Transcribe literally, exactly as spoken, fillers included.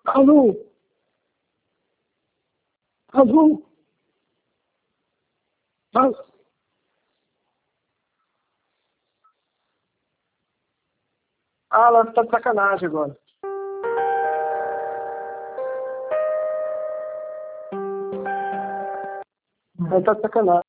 Alô? Alô? Ah, ah, ela tá de sacanagem agora. Ela tá de sacanagem.